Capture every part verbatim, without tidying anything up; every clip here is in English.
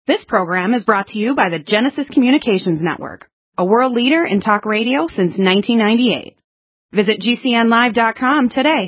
This program is brought to you by the Genesis Communications Network, a world leader in talk radio since nineteen ninety-eight. Visit G C N live dot com today.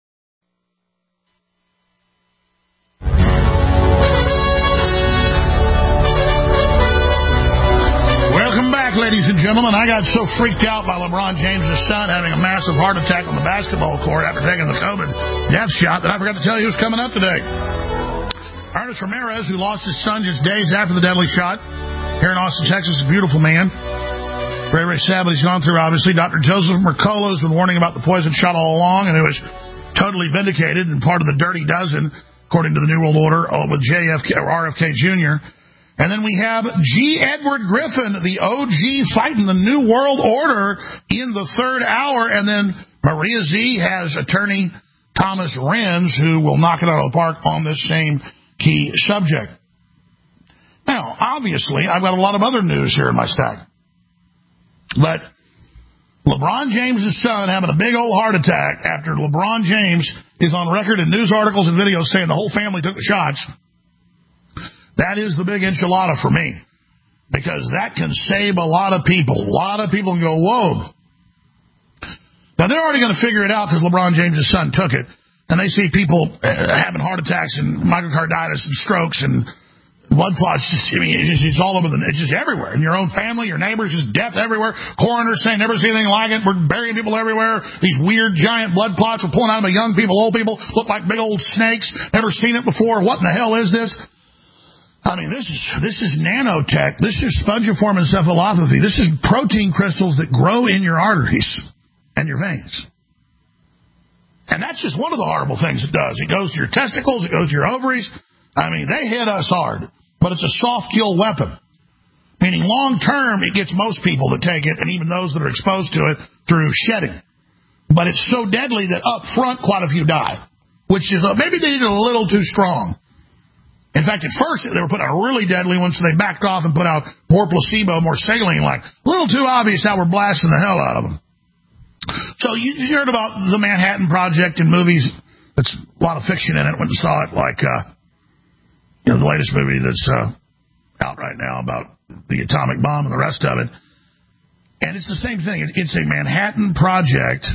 Welcome back, ladies and gentlemen. I got so freaked out by LeBron James' son having a massive heart attack on the basketball court after taking the COVID death shot that I forgot to tell you who's coming up today. Ernest Ramirez, who lost his son just days after the deadly shot here in Austin, Texas, is a beautiful man. Very, very sad what he's gone through, obviously. Doctor Joseph Mercola has been warning about the poison shot all along, and it was totally vindicated and part of the dirty dozen, according to the New World Order, with J F K or R F K Junior And then we have G. Edward Griffin, the O G fighting the New World Order in the third hour. And then Maria Z has attorney Thomas Renz, who will knock it out of the park on this same key subject. Now, obviously, I've got a lot of other news here in my stack. But LeBron James' son having a big old heart attack after LeBron James is on record in news articles and videos saying the whole family took the shots. That is the big enchilada for me, because that can save a lot of people. A lot of people can go, whoa. Now, they're already going to figure it out because LeBron James' son took it. And they see people uh, having heart attacks and myocarditis and strokes and blood clots. Just, I mean, it's, just, it's all over the, it's just everywhere. In your own family, your neighbors, just death everywhere. Coroners saying never seen anything like it. We're burying people everywhere. These weird giant blood clots we're pulling out of young people, old people, look like big old snakes. Never seen it before. What in the hell is this? I mean, this is this is nanotech. This is spongiform encephalopathy. This is protein crystals that grow in your arteries and your veins. And that's just one of the horrible things it does. It goes to your testicles. It goes to your ovaries. I mean, they hit us hard. But it's a soft kill weapon. Meaning long term, it gets most people that take it, and even those that are exposed to it through shedding. But it's so deadly that up front, quite a few die. Which is, maybe they did it a little too strong. In fact, at first, they were putting out really deadly ones, so they backed off and put out more placebo, more saline-like. A little too obvious how we're blasting the hell out of them. So you, you heard about the Manhattan Project in movies. That's a lot of fiction in it. Went and saw it, like uh, you know, the latest movie that's uh, out right now about the atomic bomb and the rest of it. And it's the same thing. It's a Manhattan Project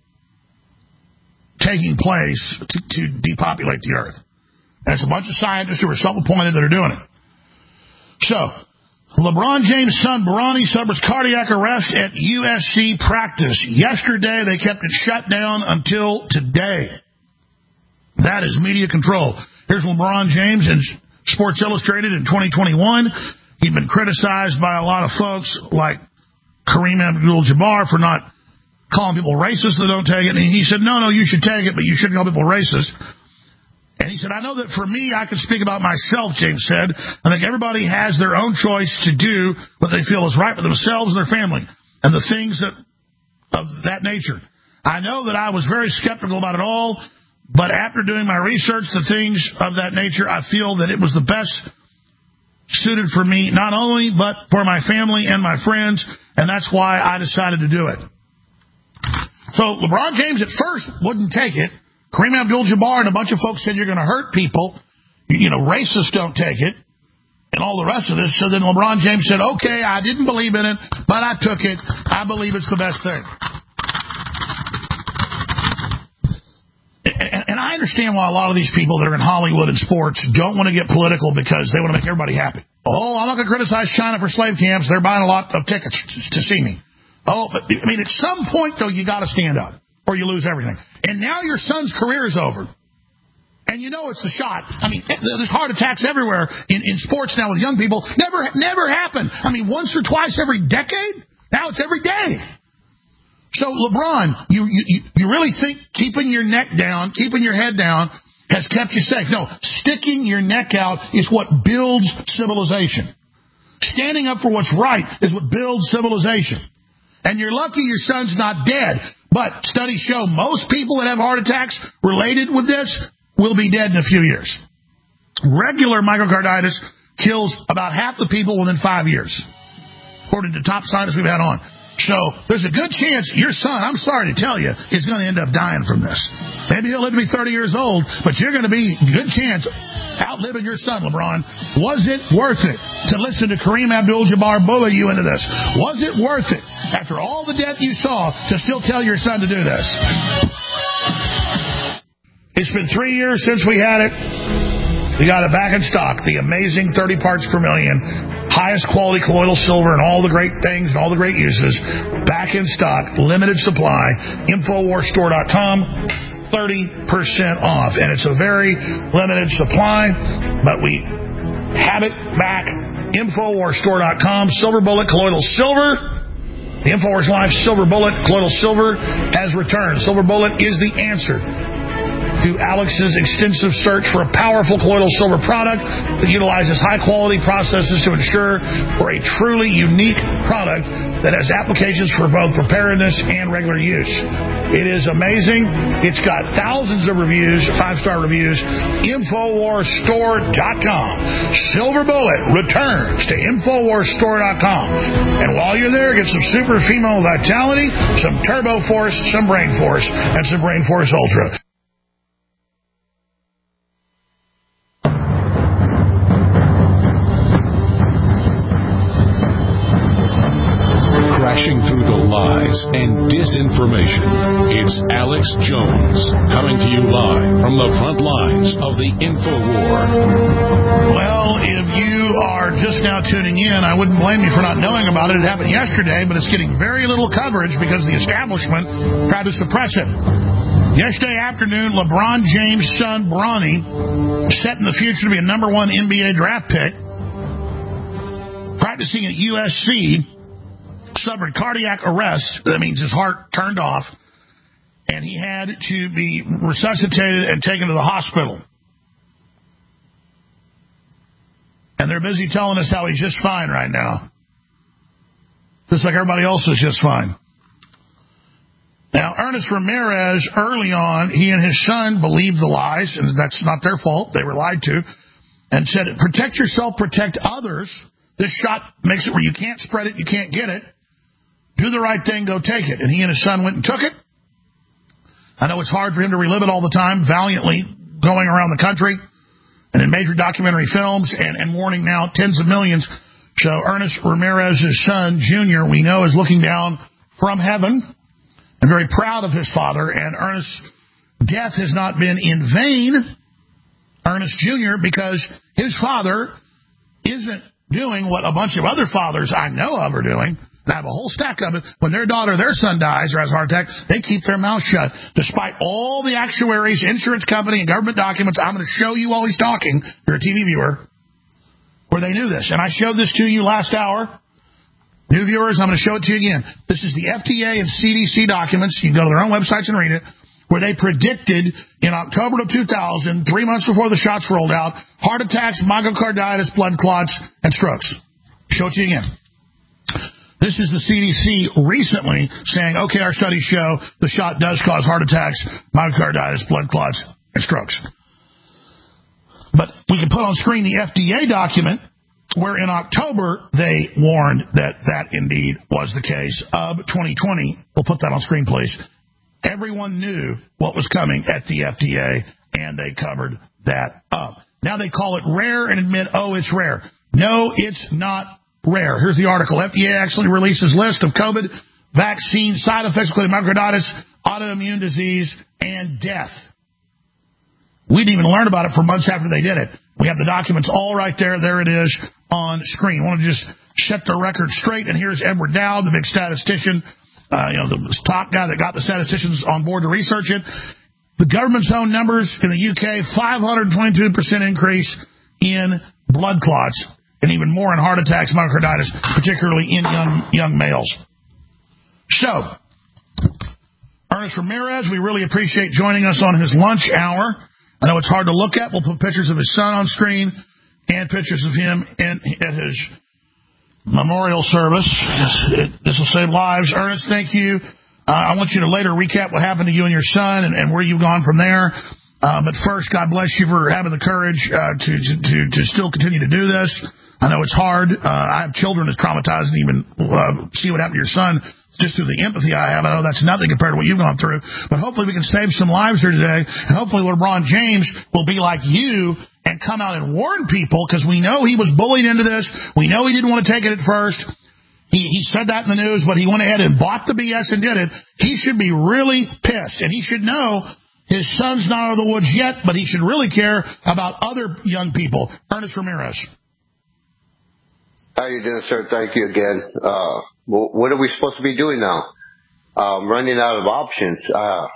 taking place to, to depopulate the Earth. And it's a bunch of scientists who are self-appointed that are doing it. So, LeBron James' son, Bronny, suffers cardiac arrest at U S C practice. Yesterday, they kept it shut down until today. That is media control. Here's LeBron James in Sports Illustrated in twenty twenty-one. He'd been criticized by a lot of folks like Kareem Abdul-Jabbar for not calling people racist that don't take it. And he said, no, no, you should take it, but you shouldn't call people racist. And he said, I know that for me, I can speak about myself, James said. I think everybody has their own choice to do what they feel is right for themselves and their family and the things that of that nature. I know that I was very skeptical about it all, but after doing my research, the things of that nature, I feel that it was the best suited for me, not only, but for my family and my friends, and that's why I decided to do it. So LeBron James at first wouldn't take it. Kareem Abdul-Jabbar and a bunch of folks said you're going to hurt people. You know, racists don't take it. And all the rest of this. So then LeBron James said, okay, I didn't believe in it, but I took it. I believe it's the best thing. And, and I understand why a lot of these people that are in Hollywood and sports don't want to get political because they want to make everybody happy. Oh, I'm not going to criticize China for slave camps. They're buying a lot of tickets to see me. Oh, but I mean, at some point, though, you got to stand up. Or you lose everything. And now your son's career is over. And you know it's the shot. I mean, there's heart attacks everywhere in, in sports now with young people. Never never happened. I mean, once or twice every decade? Now it's every day. So, LeBron, you, you, you really think keeping your neck down, keeping your head down has kept you safe? No, sticking your neck out is what builds civilization. Standing up for what's right is what builds civilization. And you're lucky your son's not dead. But studies show most people that have heart attacks related with this will be dead in a few years. Regular myocarditis kills about half the people within five years, according to top scientists we've had on. So there's a good chance your son, I'm sorry to tell you, is going to end up dying from this. Maybe he'll live to be thirty years old, but you're going to be, good chance, outliving your son, LeBron. Was it worth it to listen to Kareem Abdul-Jabbar bully you into this? Was it worth it, after all the death you saw, to still tell your son to do this? It's been three years since we had it. We got it back in stock. The amazing thirty parts per million, highest quality colloidal silver and all the great things and all the great uses. Back in stock, limited supply. Infowars Store dot com, thirty percent off. And it's a very limited supply, but we have it back. Infowars Store dot com, Silver Bullet Colloidal Silver. The Infowars Live Silver Bullet Colloidal Silver has returned. Silver Bullet is the answer to Alex's extensive search for a powerful colloidal silver product that utilizes high-quality processes to ensure for a truly unique product that has applications for both preparedness and regular use. It is amazing. It's got thousands of reviews, five-star reviews. Infowars Store dot com. Silver Bullet returns to Infowars Store dot com. And while you're there, get some super female vitality, some Turbo Force, some Brain Force, and some Brain Force Ultra. Through the lies and disinformation, it's Alex Jones coming to you live from the front lines of the InfoWar. Well, if you are just now tuning in, I wouldn't blame you for not knowing about it. It happened yesterday, but it's getting very little coverage because the establishment tried to suppress it. Yesterday afternoon, LeBron James' son, Bronny, set in the future to be a number one N B A draft pick, practicing at U S C, suffered cardiac arrest. That means his heart turned off, and he had to be resuscitated and taken to the hospital. And they're busy telling us how he's just fine right now, just like everybody else is just fine. Now, Ernest Ramirez, early on, he and his son believed the lies, and that's not their fault. They were lied to, and said, protect yourself, protect others. This shot makes it where you can't spread it, you can't get it. Do the right thing, go take it. And he and his son went and took it. I know it's hard for him to relive it all the time, valiantly going around the country and in major documentary films and, and warning now tens of millions. So Ernest Ramirez's son, Junior, we know, is looking down from heaven and very proud of his father. And Ernest's death has not been in vain, Ernest Junior, because his father isn't doing what a bunch of other fathers I know of are doing. And I have a whole stack of it. When their daughter, their son dies or has a heart attack, they keep their mouth shut. Despite all the actuaries, insurance company, and government documents, I'm going to show you while he's talking, if you're a T V viewer, where they knew this. And I showed this to you last hour. New viewers, I'm going to show it to you again. This is the F D A and C D C documents. You can go to their own websites and read it, where they predicted in October of two thousand, three months before the shots rolled out, heart attacks, myocarditis, blood clots, and strokes. Show it to you again. This is the C D C recently saying, okay, our studies show the shot does cause heart attacks, myocarditis, blood clots, and strokes. But we can put on screen the F D A document where in October they warned that that indeed was the case of twenty twenty. We'll put that on screen, please. Everyone knew what was coming at the F D A, and they covered that up. Now they call it rare and admit, oh, it's rare. No, it's not rare. Here's the article. F D A actually releases list of COVID vaccine side effects, including myocarditis, autoimmune disease, and death. We didn't even learn about it for months after they did it. We have the documents all right there. There it is on screen. I want to just set the record straight. And here's Edward Dowd, the big statistician, uh, you know, the top guy that got the statisticians on board to research it. The government's own numbers in the U K, five hundred twenty-two percent increase in blood clots, and even more in heart attacks, myocarditis, particularly in young young males. So, Ernest Ramirez, we really appreciate joining us on his lunch hour. I know it's hard to look at. We'll put pictures of his son on screen and pictures of him in, at his memorial service. This will save lives. Ernest, thank you. Uh, I want you to later recap what happened to you and your son and, and where you've gone from there. Uh, but first, God bless you for having the courage uh, to, to to still continue to do this. I know it's hard. Uh, I have children that's traumatized and even uh, see what happened to your son just through the empathy I have. I know that's nothing compared to what you've gone through. But hopefully we can save some lives here today. And hopefully LeBron James will be like you and come out and warn people, because we know he was bullied into this. We know he didn't want to take it at first. He, he said that in the news, but he went ahead and bought the B S and did it. He should be really pissed. And he should know his son's not out of the woods yet, but he should really care about other young people. Ernest Ramirez. How are you doing, sir? Thank you again. Uh, well, what are we supposed to be doing now? Um, running out of options. Uh,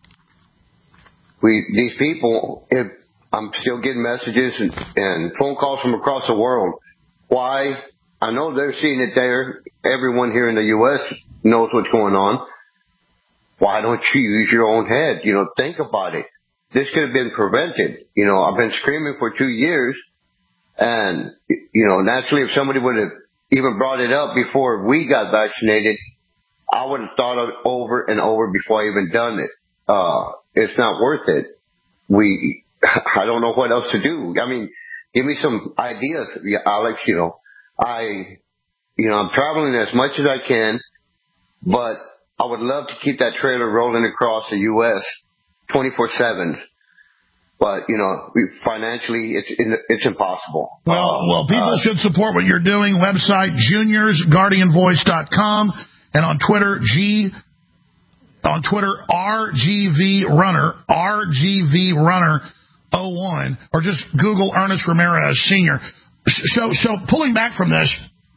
we these people, if, I'm still getting messages and, and phone calls from across the world. Why? I know they're seeing it there. Everyone here in the U S knows what's going on. Why don't you use your own head? You know, think about it. This could have been prevented. You know, I've been screaming for two years. And, you know, naturally, if somebody would have even brought it up before we got vaccinated, I would have thought of it over and over before I even done it. Uh, it's not worth it. We, I don't know what else to do. I mean, give me some ideas, Alex. You know, I, you know, I'm traveling as much as I can, but I would love to keep that trailer rolling across the U S twenty-four seven. But, you know, financially, it's it's impossible. Well, well, people uh, should support what you're doing. Website, juniors guardian voice dot com, and on Twitter, G, on Twitter, R G V Runner, R G V Runner oh one, or just Google Ernest Ramirez Senior. So, so pulling back from this,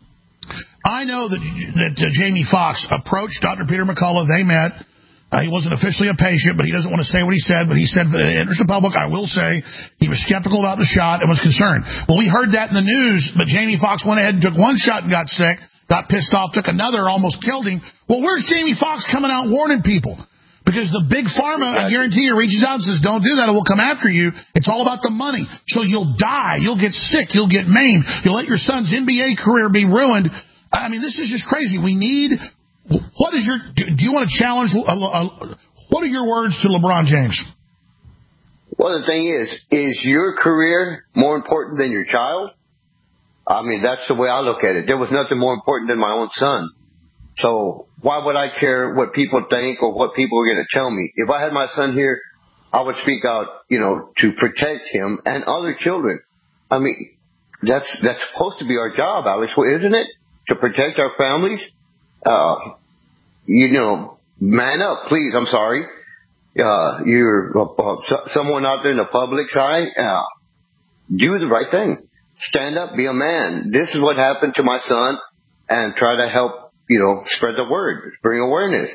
I know that that uh, Jamie Foxx approached Doctor Peter McCullough. They met. Uh, he wasn't officially a patient, but he doesn't want to say what he said. But he said, in the interest of the public, I will say he was skeptical about the shot and was concerned. Well, we heard that in the news, but Jamie Foxx went ahead and took one shot and got sick, got pissed off, took another, almost killed him. Well, where's Jamie Foxx coming out warning people? Because the big pharma, I guarantee you, reaches out and says, don't do that, or we'll come after you. It's all about the money. So you'll die. You'll get sick. You'll get maimed. You'll let your son's N B A career be ruined. I mean, this is just crazy. We need... What is your? Do you want to challenge? Uh, uh, what are your words to LeBron James? Well, the thing is, is your career more important than your child? I mean, that's the way I look at it. There was nothing more important than my own son. So why would I care what people think or what people are going to tell me? If I had my son here, I would speak out, you know, to protect him and other children. I mean, that's that's supposed to be our job, Alex, isn't it? To protect our families. Uh, you know, man up, please. I'm sorry. Uh, you're uh, someone out there in the public's eye. Uh, do the right thing. Stand up, be a man. This is what happened to my son, and try to help, you know, spread the word, bring awareness.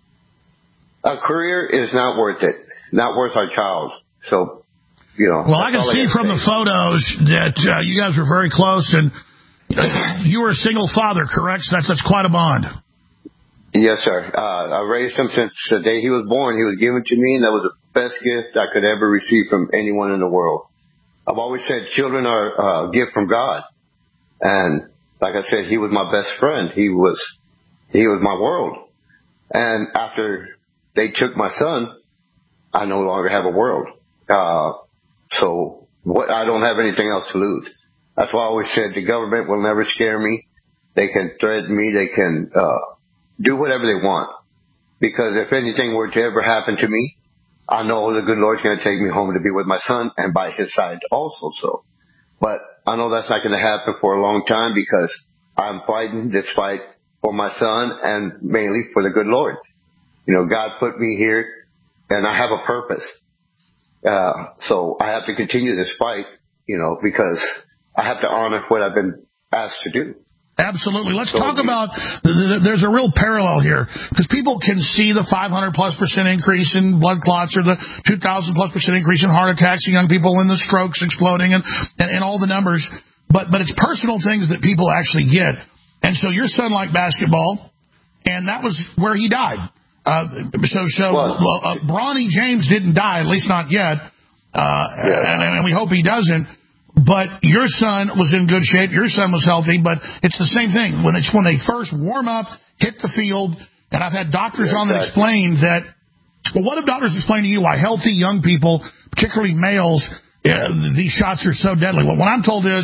A career is not worth it. Not worth our child. So, you know. Well, I can see from the photos that uh, you guys were very close, and you were a single father, correct? So that's that's quite a bond. Yes, sir. Uh, I raised him since the day he was born. He was given to me, and that was the best gift I could ever receive from anyone in the world. I've always said children are a gift from God. And like I said, he was my best friend. He was he was my world. And after they took my son, I no longer have a world. Uh, so what? I don't have anything else to lose. That's why I always said the government will never scare me. They can threaten me. They can uh, do whatever they want. Because if anything were to ever happen to me, I know the good Lord's going to take me home to be with my son and by his side also. So, but I know that's not going to happen for a long time because I'm fighting this fight for my son and mainly for the good Lord. You know, God put me here and I have a purpose. Uh, so I have to continue this fight, you know, because I have to honor what I've been asked to do. Absolutely. Let's talk about, there's a real parallel here, because people can see the five hundred plus percent increase in blood clots or the two thousand plus percent increase in heart attacks in young people and the strokes exploding and, and, and all the numbers, but, but it's personal things that people actually get. And so your son liked basketball, and that was where he died. Uh, so so uh, Bronny James didn't die, at least not yet, uh, yeah. and, and we hope he doesn't. But your son was in good shape. Your son was healthy. But it's the same thing. When it's when they first warm up, hit the field, and I've had doctors yeah, on that exactly. explain that, well, what if doctors explain to you why healthy young people, particularly males, uh, these shots are so deadly? Well, what I'm told is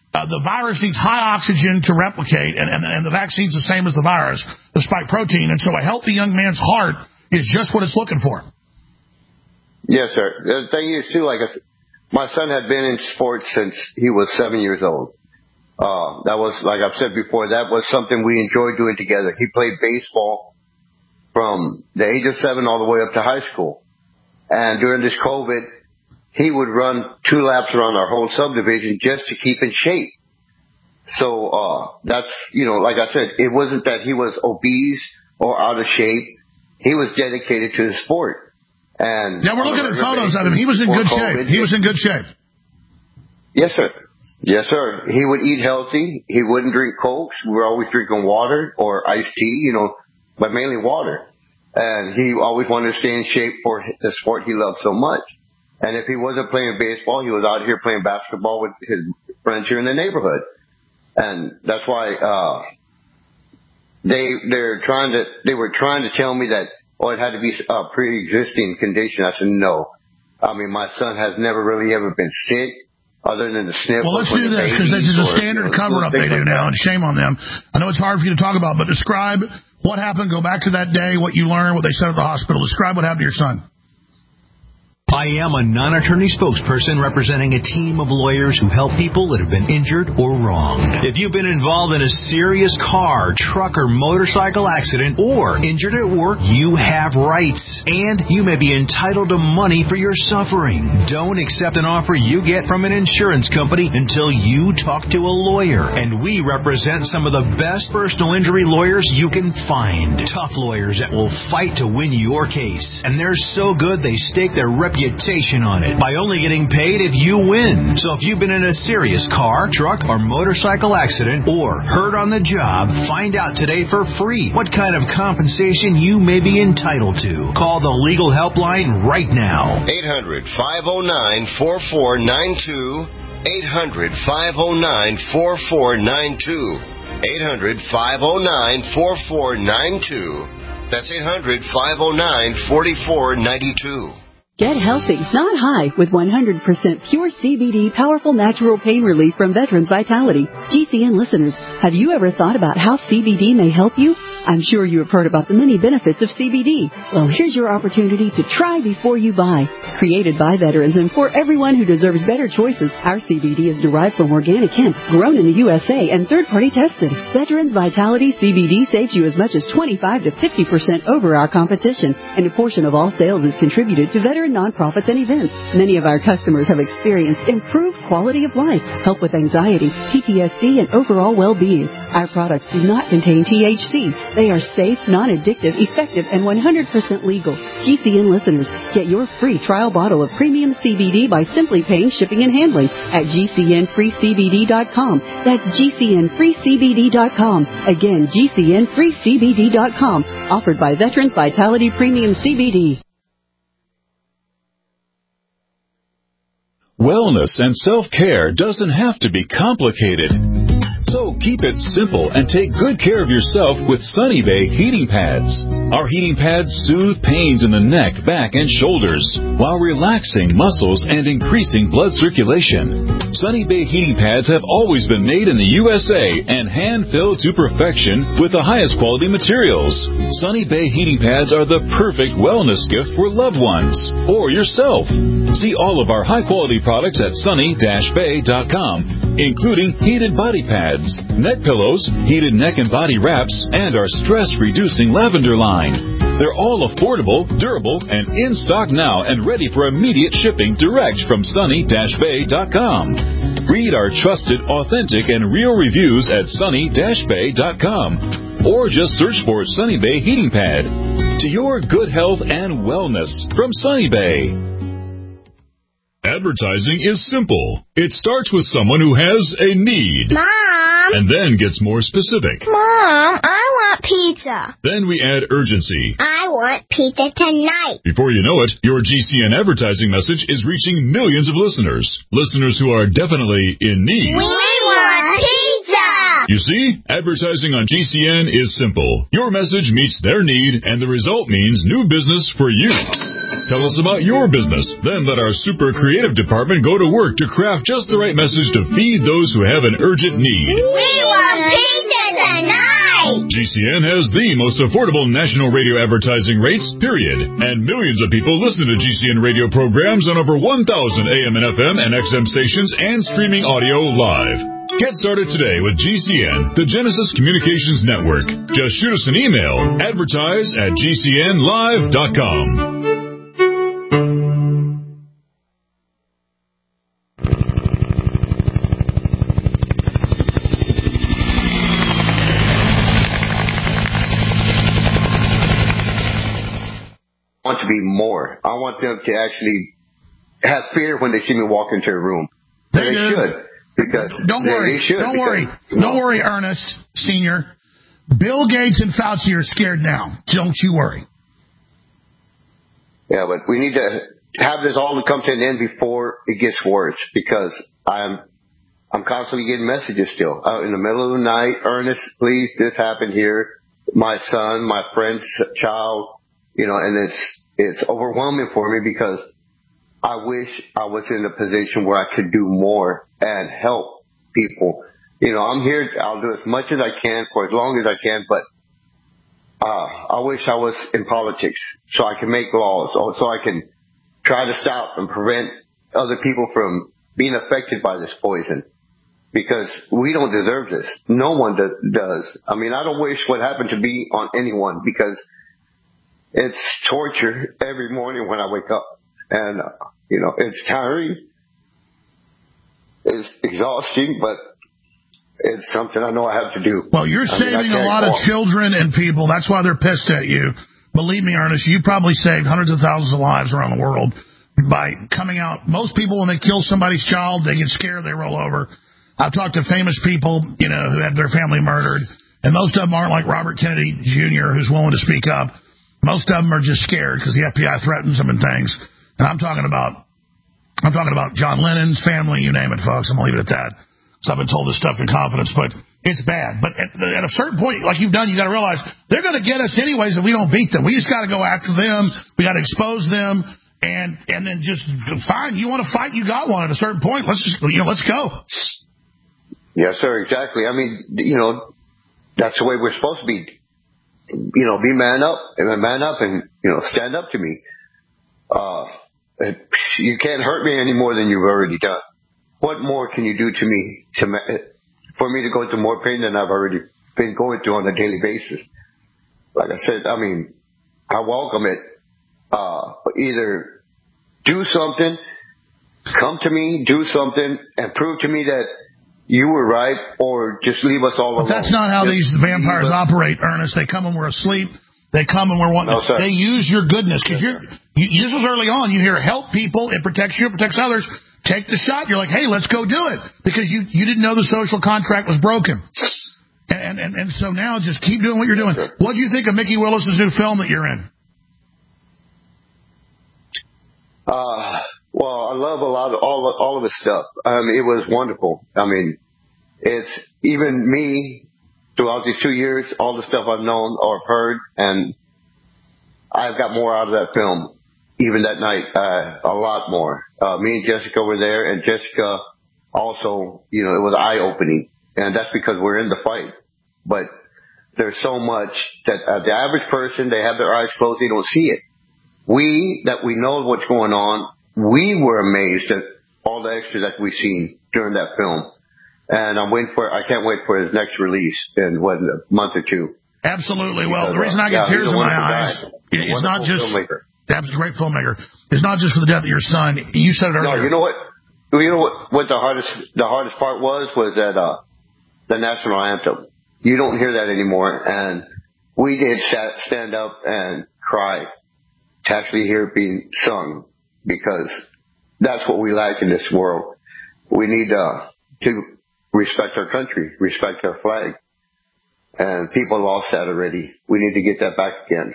Uh, the virus needs high oxygen to replicate, and, and, and the vaccine's the same as the virus, the spike protein. And so a healthy young man's heart is just what it's looking for. Yes, sir. The thing is, too, like, my son had been in sports since he was seven years old. Uh, that was, like I've said before, that was something we enjoyed doing together. He played baseball from the age of seven all the way up to high school. And during this COVID, he would run two laps around our whole subdivision just to keep in shape. So, uh, that's, you know, like I said, it wasn't that he was obese or out of shape. He was dedicated to the sport. And yeah, we're looking at photos of him. He was in good shape. He was in good shape. Yes, sir. Yes, sir. He would eat healthy. He wouldn't drink Cokes. We were always drinking water or iced tea, you know, but mainly water. And he always wanted to stay in shape for the sport he loved so much. And if he wasn't playing baseball, he was out here playing basketball with his friends here in the neighborhood. And that's why, uh, they, they're trying to, they were trying to tell me that, oh, it had to be a pre-existing condition. I said, no. I mean, my son has never really ever been sick other than the sniffles. Well, let's do this, because this is a standard cover-up they do now, and shame on them. I know it's hard for you to talk about, but describe what happened. Go back to that day, what you learned, what they said at the hospital. Describe what happened to your son. I am a non-attorney spokesperson representing a team of lawyers who help people that have been injured or wronged. If you've been involved in a serious car, truck, or motorcycle accident or injured at work, you have rights, and you may be entitled to money for your suffering. Don't accept an offer you get from an insurance company until you talk to a lawyer, and we represent some of the best personal injury lawyers you can find. Tough lawyers that will fight to win your case, and they're so good they stake their reputation on it by only getting paid if you win. So if you've been in a serious car, truck, or motorcycle accident or hurt on the job, find out today for free what kind of compensation you may be entitled to. Call the legal helpline right now. eight hundred, five oh nine, four four nine two. eight hundred, five oh nine, four four nine two. eight hundred, five oh nine, four four nine two. That's eight hundred, five oh nine, four four nine two. Get healthy, not high, with one hundred percent pure C B D powerful natural pain relief from Veterans Vitality. G C N listeners, have you ever thought about how C B D may help you? I'm sure you have heard about the many benefits of C B D. Well, here's your opportunity to try before you buy. Created by veterans and for everyone who deserves better choices, our C B D is derived from organic hemp, grown in the U S A, and third-party tested. Veterans Vitality C B D saves you as much as twenty-five to fifty percent over our competition, and a portion of all sales is contributed to veteran nonprofits and events. Many of our customers have experienced improved quality of life, help with anxiety, P T S D, and overall well-being. Our products do not contain T H C. They are safe, non-addictive, effective, and one hundred percent legal. G C N listeners, get your free trial bottle of premium C B D by simply paying shipping and handling at G C N free C B D dot com. That's G C N free C B D dot com. Again, G C N free C B D dot com. Offered by Veterans Vitality Premium C B D. Wellness and self-care doesn't have to be complicated. So keep it simple and take good care of yourself with Sunny Bay heating pads. Our heating pads soothe pains in the neck, back, and shoulders while relaxing muscles and increasing blood circulation. Sunny Bay heating pads have always been made in the U S A and hand-filled to perfection with the highest quality materials. Sunny Bay heating pads are the perfect wellness gift for loved ones or yourself. See all of our high-quality products at sunny dash bay dot com, including heated body pads, neck pillows, heated neck and body wraps, and our stress-reducing lavender line. They're all affordable, durable, and in stock now and ready for immediate shipping direct from sunny dash bay dot com. Read our trusted, authentic, and real reviews at sunny dash bay dot com or just search for Sunny Bay Heating Pad. To your good health and wellness from Sunny Bay. Advertising is simple. It starts with someone who has a need. Mom! And then gets more specific. Mom, I want pizza. Then we add urgency. I want pizza tonight. Before you know it, your G C N advertising message is reaching millions of listeners. Listeners who are definitely in need. We want pizza! You see, advertising on G C N is simple. Your message meets their need, and the result means new business for you. Tell us about your business. Then let our super creative department go to work to craft just the right message to feed those who have an urgent need. We want pizza tonight! G C N has the most affordable national radio advertising rates, period. And millions of people listen to G C N radio programs on over one thousand A M and F M and X M stations and streaming audio live. Get started today with G C N, the Genesis Communications Network. Just shoot us an email, advertise at G C N live dot com. I want to be more. I want them to actually have fear when they see me walk into a room. They, they do. should. Because don't they, worry. they should don't because, worry. No. Don't worry, Ernest Senior. Bill Gates and Fauci are scared now. Don't you worry. Yeah, but we need to have this all come to an end before it gets worse, because I'm I'm constantly getting messages still out in the middle of the night. Ernest, please, this happened here. My son, my friend's child, you know, and it's it's overwhelming for me because I wish I was in a position where I could do more and help people. You know, I'm here. I'll do as much as I can for as long as I can, but uh, I wish I was in politics so I can make laws, or so I can try to stop and prevent other people from being affected by this poison, because we don't deserve this. No one do, does. I mean, I don't wish what happened to me on anyone, because it's torture every morning when I wake up. And, uh, you know, it's tiring, it's exhausting, but it's something I know I have to do. Well, you're I saving mean, a lot of children and people. That's why they're pissed at you. Believe me, Ernest, you probably saved hundreds of thousands of lives around the world by coming out. Most people, when they kill somebody's child, they get scared, they roll over. I've talked to famous people, you know, who had their family murdered, and most of them aren't like Robert Kennedy Junior, who's willing to speak up. Most of them are just scared because the F B I threatens them and things. And I'm talking about, I'm talking about John Lennon's family, you name it, folks. I'm going to leave it at that. Because I've been told this stuff in confidence, but it's bad. But at, at a certain point, like you've done, you got to realize they're going to get us anyways if we don't beat them. We just got to go after them. We got to expose them, and and then just fine. You want to fight? You got one. At a certain point, let's just you know, let's go. Yes, sir. Exactly. I mean, you know, that's the way we're supposed to be. You know, be man up and man up, and you know, stand up to me. Uh. You can't hurt me any more than you've already done. What more can you do to me to for me to go through more pain than I've already been going through on a daily basis? Like I said, I mean, I welcome it. Uh, either do something, come to me, do something, and prove to me that you were right, or just leave us all alone. But that's not how just these vampires operate, Ernest. They come when we're asleep. They come and we're wanting. No, sir. They use your goodness because you're. You, this was early on. You hear help people. It protects you. It protects others. Take the shot. You're like, hey, let's go do it, because you you didn't know the social contract was broken. And and and so now just keep doing what you're doing. Sure. What do you think of Mickey Willis's new film that you're in? Uh, well, I love a lot of all all of his stuff. Um, it was wonderful. I mean, it's even me. Throughout these two years, all the stuff I've known or heard, and I've got more out of that film. Even that night, uh, a lot more. Uh, me and Jessica were there, and Jessica also, you know, it was eye-opening. And that's because we're in the fight. But there's so much that uh, the average person, they have their eyes closed, they don't see it. We, that we know what's going on, we were amazed at all the extras that we've seen during that film. And I'm waiting for. I can't wait for his next release in what, a month or two. Absolutely. Because, well, the reason I get yeah, tears in my eyes, guy. it's not just. Filmmaker. That's a great filmmaker. It's not just for the death of your son. You said it earlier. No, you know what? You know what? What the hardest, the hardest part was was that uh, the national anthem. You don't hear that anymore, and we did sat, stand up and cry to actually hear it being sung, because that's what we lack in this world. We need uh, to. Respect our country, respect our flag. And people lost that already. We need to get that back again.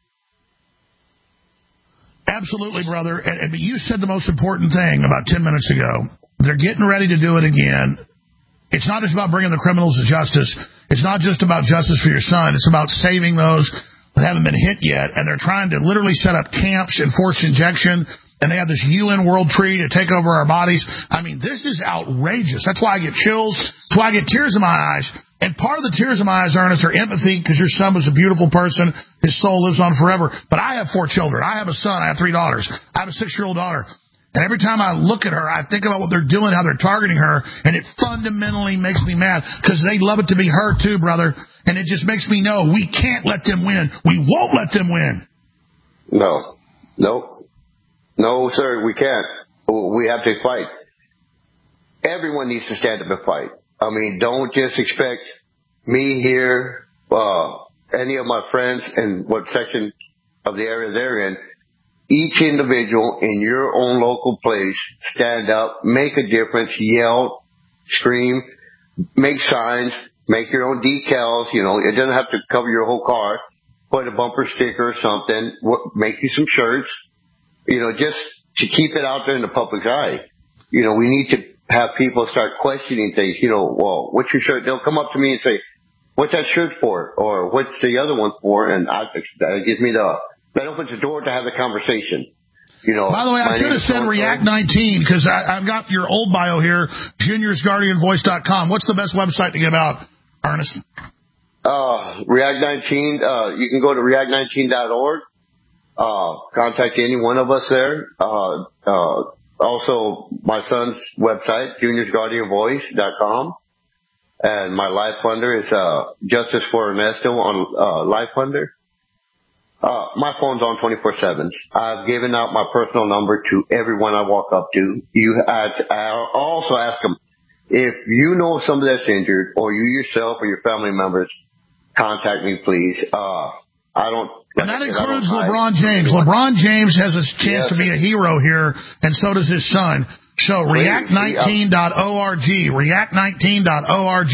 Absolutely, brother. And, and you said the most important thing about ten minutes ago. They're getting ready to do it again. It's not just about bringing the criminals to justice. It's not just about justice for your son. It's about saving those that haven't been hit yet, and they're trying to literally set up camps and force injection, and they have this U N World Tree to take over our bodies. I mean, this is outrageous. That's why I get chills. That's why I get tears in my eyes. And part of the tears in my eyes, Ernest, are empathy, because your son was a beautiful person. His soul lives on forever. But I have four children. I have a son. I have three daughters. I have a six-year-old daughter. And every time I look at her, I think about what they're doing, how they're targeting her, and it fundamentally makes me mad, because they love it to be her too, brother. And it just makes me know we can't let them win. We won't let them win. No. No. No, sir, we can't. We have to fight. Everyone needs to stand up and fight. I mean, don't just expect me here, uh, any of my friends in what section of the area they're in. Each individual in your own local place, stand up, make a difference, yell, scream, make signs, make your own decals. You know, it doesn't have to cover your whole car. Put a bumper sticker or something. Make you some shirts. You know, just to keep it out there in the public's eye. You know, we need to have people start questioning things. You know, well, what's your shirt? They'll come up to me and say, what's that shirt for? Or what's the other one for? And I, that gives me the, that opens the door to have the conversation. You know. By the way, I should have said React nineteen, because I've got your old bio here, juniors guardian voice dot com. What's the best website to give out, Ernest? Uh, React nineteen, uh, you can go to react nineteen dot org. Uh, contact any one of us there. Uh, uh, also my son's website, juniors guardian voice dot com. And my Life Funder is, uh, Justice for Ernesto on, uh, Life Funder. Uh, my phone's on twenty-four seven. I've given out my personal number to everyone I walk up to. You, I, I also ask them, if you know somebody that's injured, or you yourself or your family members, contact me, please. Uh, I don't, And that includes LeBron James. LeBron James has a chance yes. to be a hero here, and so does his son. So react nineteen dot org, react nineteen dot org.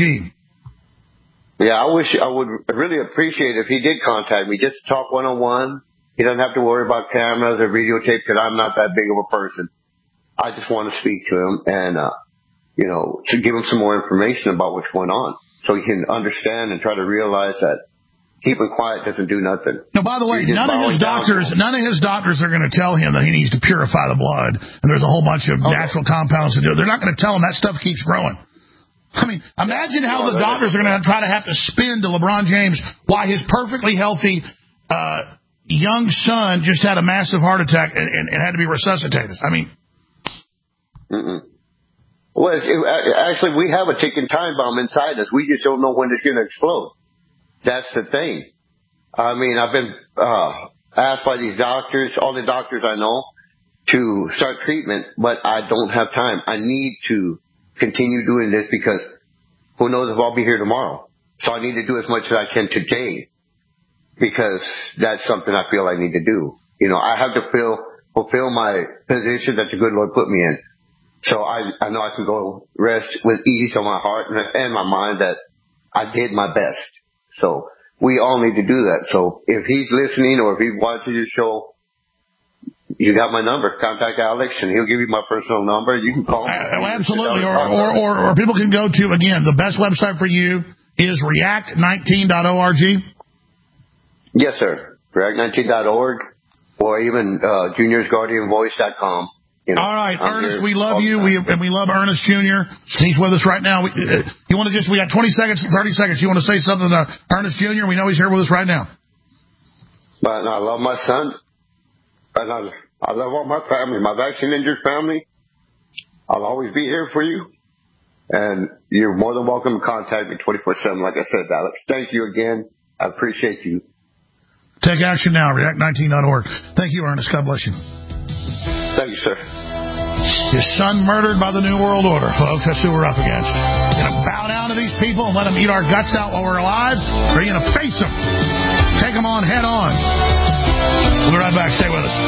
Yeah, I wish I would really appreciate it if he did contact me, just to talk one-on-one. He doesn't have to worry about cameras or videotape, because I'm not that big of a person. I just want to speak to him and, uh, you know, to give him some more information about what's going on, so he can understand and try to realize that keeping quiet doesn't do nothing. No, by the way, none of his doctors, none of his doctors are going to tell him that he needs to purify the blood, and there's a whole bunch of okay. natural compounds to do. They're not going to tell him that stuff keeps growing. I mean, imagine how the doctors are going to try to have to spin to LeBron James why his perfectly healthy uh, young son just had a massive heart attack and, and, and had to be resuscitated. I mean, Mm-mm. well, it, it, actually, we have a ticking time bomb inside us. We just don't know when it's going to explode. That's the thing. I mean, I've been uh, asked by these doctors, all the doctors I know, to start treatment, but I don't have time. I need to continue doing this, because who knows if I'll be here tomorrow. So I need to do as much as I can today, because that's something I feel I need to do. You know, I have to feel, fulfill my position that the good Lord put me in. So I, I know I can go rest with ease on my heart and, and my mind that I did my best. So we all need to do that. So if he's listening or if he watches your show, you got my number. Contact Alex, and he'll give you my personal number. You can call me. Uh, absolutely. Or, or, or, or people can go to, again, the best website for you is react nineteen dot org. Yes, sir. react nineteen dot org, or even uh, juniors guardian voice dot com. You know, all right, I'm Ernest, we love you, we, and we love Ernest Junior He's with us right now. We, uh, you want to just, we got twenty seconds, thirty seconds. You want to say something to Ernest Junior? We know he's here with us right now. But I love my son. And I, I love all my family, my vaccine-injured family. I'll always be here for you. And you're more than welcome to contact me twenty-four seven, like I said, Alex. Thank you again. I appreciate you. Take action now, react nineteen dot org. Thank you, Ernest. God bless you. Thank you, sir. His son murdered by the New World Order, folks. That's who we're up against. You're going to bow down to these people and let them eat our guts out while we're alive? Or are you going to face them? Take them on head on. We'll be right back. Stay with us.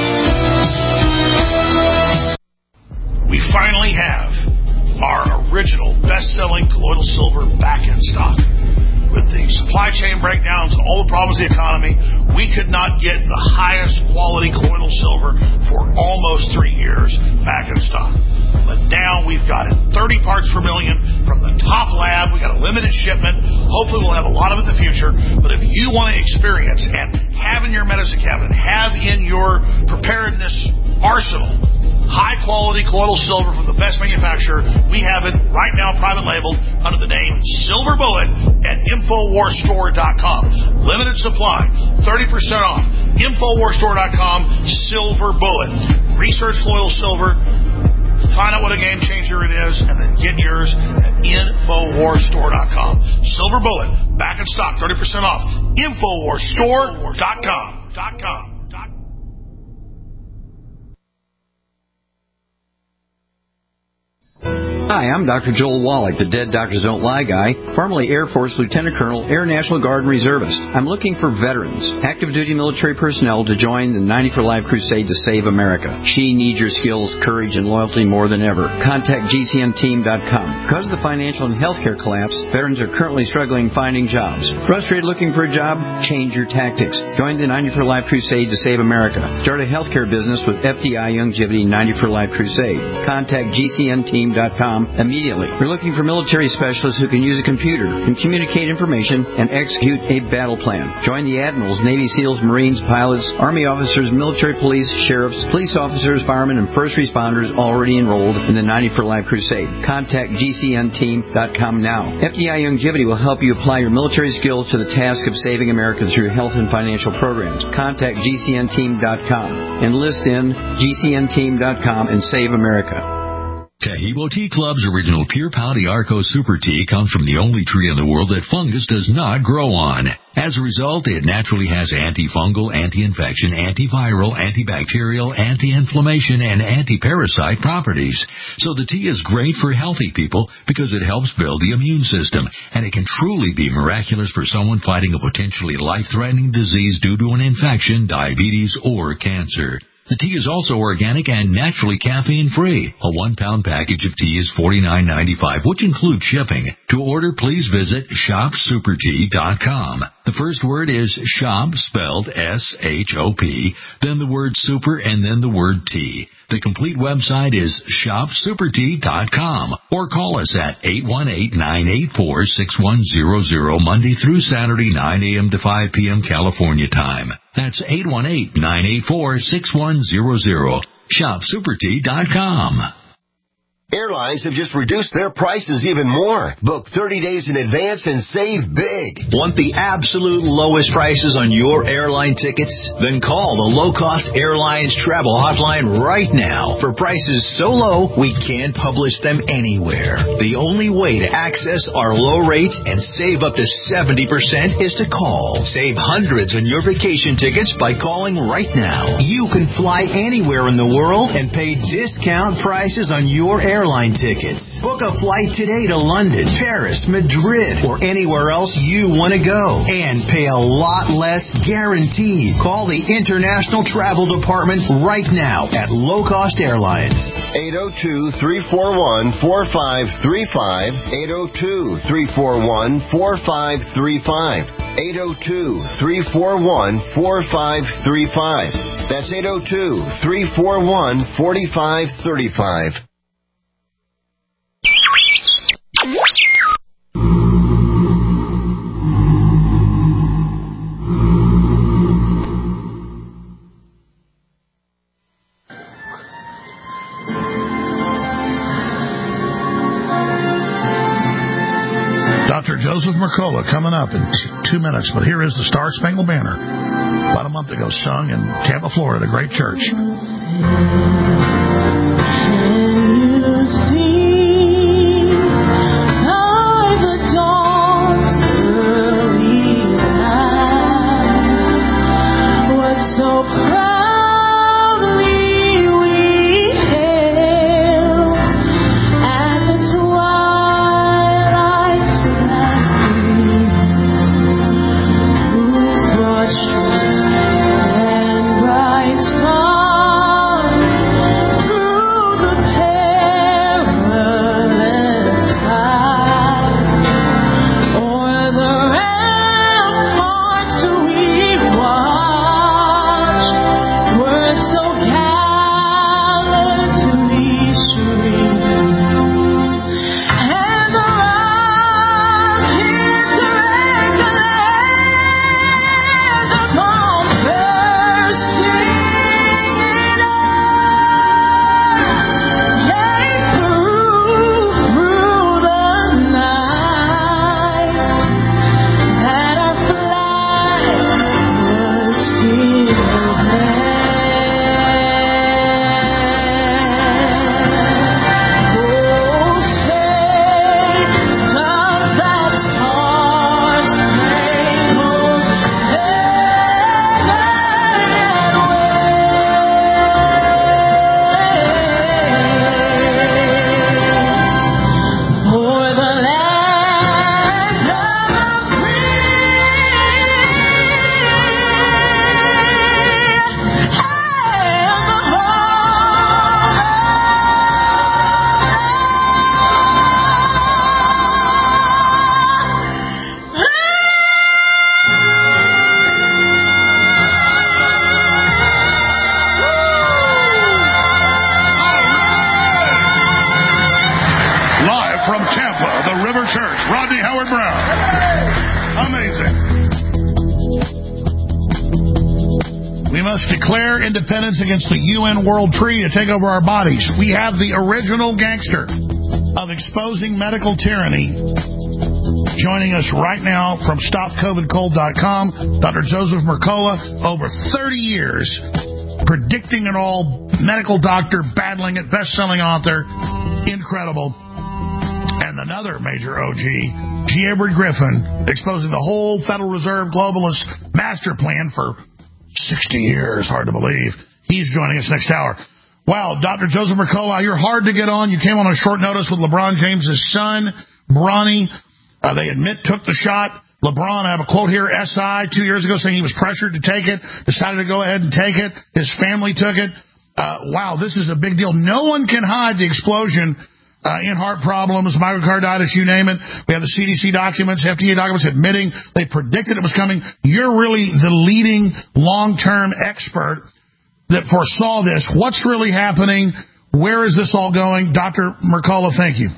We finally have our original best-selling colloidal silver back in stock. With the supply chain breakdowns and all the problems of the economy, we could not get the highest quality colloidal silver for almost three years back in stock. But now we've got it thirty parts per million from the top lab. We got a limited shipment, Hopefully we'll have a lot of it in the future. But if you want to experience and have in your medicine cabinet, have in your preparedness arsenal, high-quality colloidal silver from the best manufacturer, we have it right now private labeled under the name Silver Bullet at Infowars Store dot com. Limited supply, thirty percent off. Infowars Store dot com, Silver Bullet. Research colloidal silver. Find out what a game changer it is, and then get yours at Infowars Store dot com. Silver Bullet, back in stock, thirty percent off. Infowars Store dot com. Hi, I'm Doctor Joel Wallach, the Dead Doctors Don't Lie guy, formerly Air Force Lieutenant Colonel, Air National Guard Reservist. I'm looking for veterans, active duty military personnel to join the ninety for Life crusade to save America. She needs your skills, courage, and loyalty more than ever. Contact G C N team dot com. Because of the financial and healthcare collapse, veterans are currently struggling finding jobs. Frustrated looking for a job? Change your tactics. Join the ninety for Life crusade to save America. Start a healthcare business with F D I Youngevity ninety for Life crusade. Contact G C N team dot com immediately. We're looking for military specialists who can use a computer, can communicate information, and execute a battle plan. Join the admirals, Navy SEALs, Marines, pilots, Army officers, military police, sheriffs, police officers, firemen, and first responders already enrolled in the ninety for Life crusade. Contact G C N team dot com now. F D I Youngevity will help you apply your military skills to the task of saving America through health and financial programs. Contact G C N team dot com. Enlist in G C N team dot com and save America. Tahibo Tea Club's original Pure Pouty Arco Super Tea comes from the only tree in the world that fungus does not grow on. As a result, it naturally has antifungal, anti-infection, antiviral, antibacterial, anti-inflammation, and anti-parasite properties. So the tea is great for healthy people because it helps build the immune system, and it can truly be miraculous for someone fighting a potentially life-threatening disease due to an infection, diabetes, or cancer. The tea is also organic and naturally caffeine-free. A one-pound package of tea is forty-nine ninety-five, which includes shipping. To order, please visit shop super tea dot com. The first word is shop, spelled S H O P, then the word super, and then the word tea. The complete website is shop super tea dot com, or call us at eight one eight, nine eight four, six one zero zero, Monday through Saturday, nine a.m. to five p.m. California time. That's eight one eight, nine eight four, six one zero zero. shop super tea dot com. Airlines have just reduced their prices even more. Book thirty days in advance and save big. Want the absolute lowest prices on your airline tickets? Then call the Low Cost Airlines Travel Hotline right now. For prices so low, we can't publish them anywhere. The only way to access our low rates and save up to seventy percent is to call. Save hundreds on your vacation tickets by calling right now. You can fly anywhere in the world and pay discount prices on your airline airline tickets. Book a flight today to London, Paris, Madrid, or anywhere else you want to go and pay a lot less guaranteed. Call the International Travel Department right now at Low Cost Airlines. eight oh two, three four one, four five three five. eight oh two, three four one, four five three five. eight oh two, three four one, four five three five. That's eight oh two, three four one, four five three five. Doctor Joseph Mercola coming up in t- two minutes, but here is the Star Spangled Banner. About a month ago, sung in Tampa, Florida, the great church. Or the Amazing. We must declare independence against the U N World Treaty to take over our bodies. We have the original gangster of exposing medical tyranny joining us right now from stop covid cold dot com, Doctor Joseph Mercola, over thirty years, predicting it all, medical doctor, battling it, best-selling author, incredible. And another major O G, G. Edward Griffin, exposing the whole Federal Reserve globalist master plan for sixty years, hard to believe. He's joining us next hour. Wow, Doctor Joseph Mercola, you're hard to get on. You came on a short notice with LeBron James' son, Bronny. Uh, they admit took the shot. LeBron, I have a quote here, S I, two years ago, saying he was pressured to take it, decided to go ahead and take it. His family took it. Uh, wow, this is a big deal. No one can hide the explosion uh, in heart problems, myocarditis, you name it. We have the C D C documents, F D A documents admitting they predicted it was coming. You're really the leading long-term expert that foresaw this. What's really happening? Where is this all going? Doctor Mercola, thank you.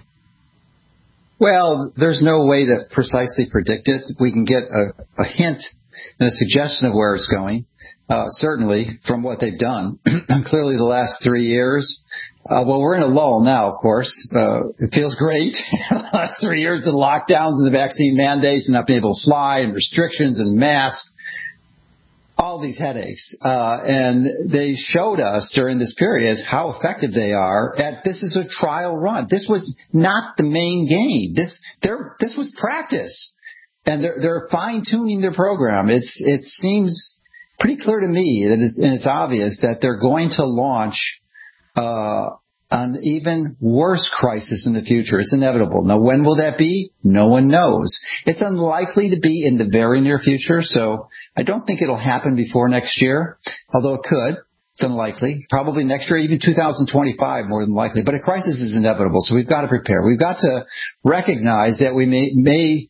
Well, there's no way to precisely predict it. We can get a, a hint and a suggestion of where it's going, uh, certainly from what they've done. Clearly the last three years, uh, well, we're in a lull now, of course. Uh, it feels great. The last three years, the lockdowns and the vaccine mandates and not being able to fly and restrictions and masks. All these headaches, uh, and they showed us during this period how effective they are at, this is a trial run. This was not the main game. This, they're, this was practice, and they're, they're fine tuning their program. It's, it seems pretty clear to me that it's, and it's obvious that they're going to launch, uh, an even worse crisis in the future. It's inevitable. Now, when will that be? No one knows. It's unlikely to be in the very near future, so I don't think it'll happen before next year, although it could. It's unlikely. Probably next year, even two thousand twenty-five, more than likely. But a crisis is inevitable, so we've got to prepare. We've got to recognize that we may, may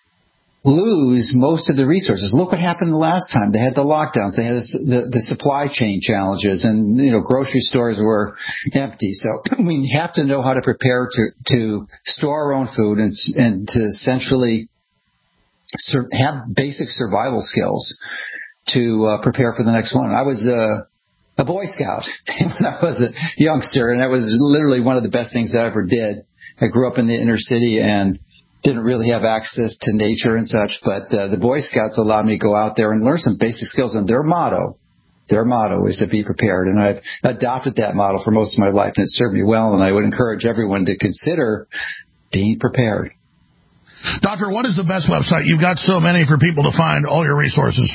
lose most of the resources. Look what happened the last time. They had the lockdowns. They had the, the supply chain challenges, and, you know, grocery stores were empty. So we have to know how to prepare to, to store our own food and, and to essentially sur- have basic survival skills to uh, prepare for the next one. I was uh, a Boy Scout when I was a youngster, and that was literally one of the best things I ever did. I grew up in the inner city and didn't really have access to nature and such, but uh, the Boy Scouts allowed me to go out there and learn some basic skills. And their motto, their motto is to be prepared. And I've adopted that model for most of my life, and it served me well. And I would encourage everyone to consider being prepared. Doctor, what is the best website? You've got so many for people to find all your resources.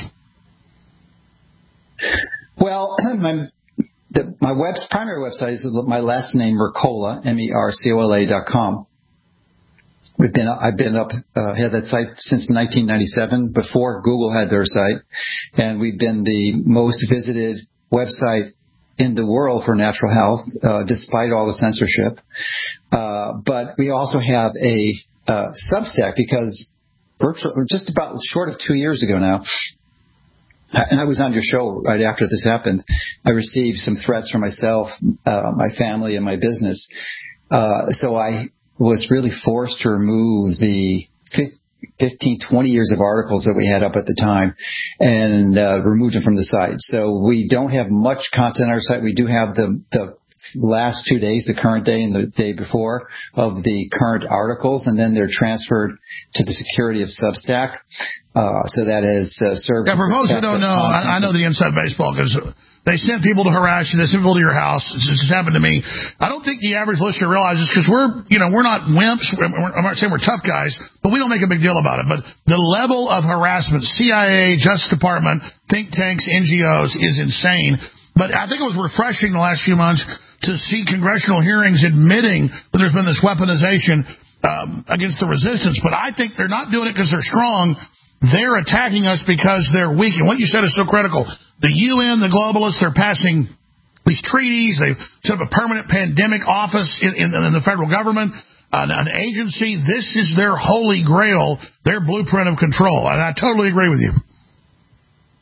Well, my the, my web's primary website is my last name, Mercola, M E R C O L A dot com. We've been, I've been up, uh, had that site since nineteen ninety-seven, before Google had their site, and we've been the most visited website in the world for natural health, uh, despite all the censorship. Uh, but we also have a, uh, Substack, because virtually, just about short of two years ago now, and I was on your show right after this happened, I received some threats from myself, uh, my family, and my business. Uh, so I was really forced to remove the fifteen, twenty years of articles that we had up at the time and uh, removed them from the site. So we don't have much content on our site. We do have the, the last two days, the current day and the day before, of the current articles, and then they're transferred to the security of Substack. Uh, so that has uh, served. Yeah, for folks who don't know, I, I know the inside baseball because they sent people to harass you. They sent people to your house. It's just happened to me. I don't think the average listener realizes, because we're, you know, we're not wimps. We're, I'm not saying we're tough guys, but we don't make a big deal about it. But the level of harassment, C I A, Justice Department, think tanks, N G Os, is insane. But I think it was refreshing the last few months to see congressional hearings admitting that there's been this weaponization um, against the resistance. But I think they're not doing it because they're strong. They're attacking us because they're weak. And what you said is so critical. The U N, the globalists, they're passing these treaties. They've set up a permanent pandemic office in, in, in the federal government, an, an agency. This is their holy grail, their blueprint of control. And I totally agree with you.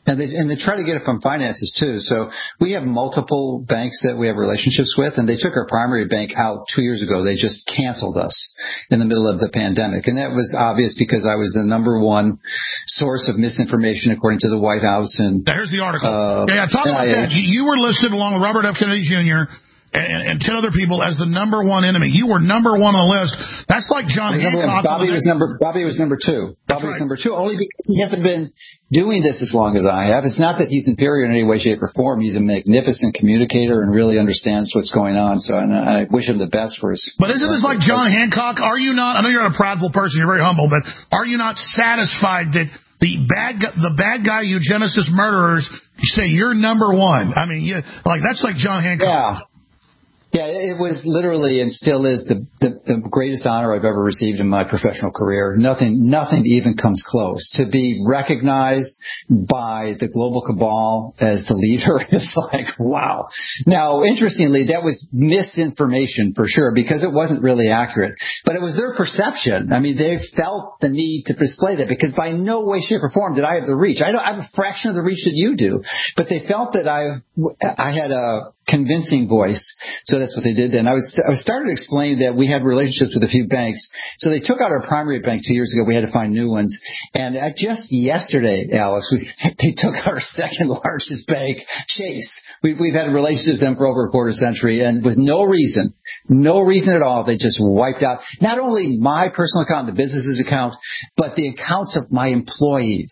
And they, and they try to get it from finances, too. So we have multiple banks that we have relationships with, and they took our primary bank out two years ago. They just canceled us in the middle of the pandemic. And that was obvious because I was the number one source of misinformation, according to the White House. And now, here's the article. Uh, yeah, talk about that. You were listed along with Robert F. Kennedy Junior And, and ten other people as the number one enemy. You were number one on the list. That's like John Hancock. Bobby was number. Bobby was number two. Bobby right. was number two. Only because he hasn't been doing this as long as I have. It's not that he's inferior in any way, shape, or form. He's a magnificent communicator and really understands what's going on. So and I wish him the best for his. But isn't this like John Hancock? Are you not? I know you're not a prideful person. You're very humble, but are you not satisfied that the bad, the bad guy eugenicist murderers, you say you're number one? I mean, you, like that's like John Hancock. Yeah. Yeah, it was literally and still is the, the, the greatest honor I've ever received in my professional career. Nothing, nothing even comes close. To be recognized by the global cabal as the leader is like, wow. Now, interestingly, that was misinformation for sure because it wasn't really accurate. But it was their perception. I mean, they felt the need to display that because by no way, shape, or form did I have the reach. I don't I have a fraction of the reach that you do. But they felt that I, I had a convincing voice. So that's what they did then. I was I started explaining that we had relationships with a few banks. So they took out our primary bank two years ago. We had to find new ones. And just yesterday, Alex, we, they took out our second largest bank, Chase. We, we've had relationships with them for over a quarter century. And with no reason, no reason at all, they just wiped out not only my personal account, the business's account, but the accounts of my employees.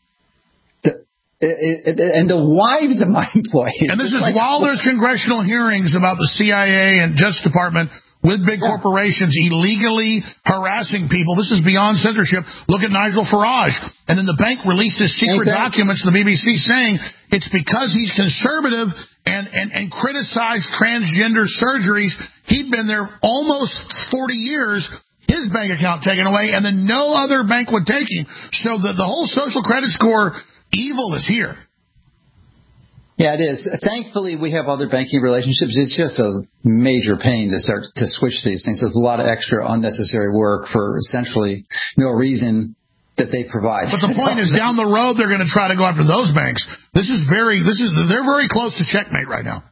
It, it, and the wives of my employees. And this is like, while there's congressional hearings about the C I A and Justice Department with big yeah. corporations illegally harassing people. This is beyond censorship. Look at Nigel Farage. And then the bank released his secret documents to the B B C saying it's because he's conservative and, and, and criticized transgender surgeries. He'd been there almost forty years. His bank account taken away, and then no other bank would take him. So the, the whole social credit score evil is here. Yeah, it is. Thankfully, we have other banking relationships. It's just a major pain to start to switch these things. There's a lot of extra unnecessary work for essentially no reason that they provide. But the point is, down the road, they're going to try to go after those banks. This is very, this is, they're very close to checkmate right now.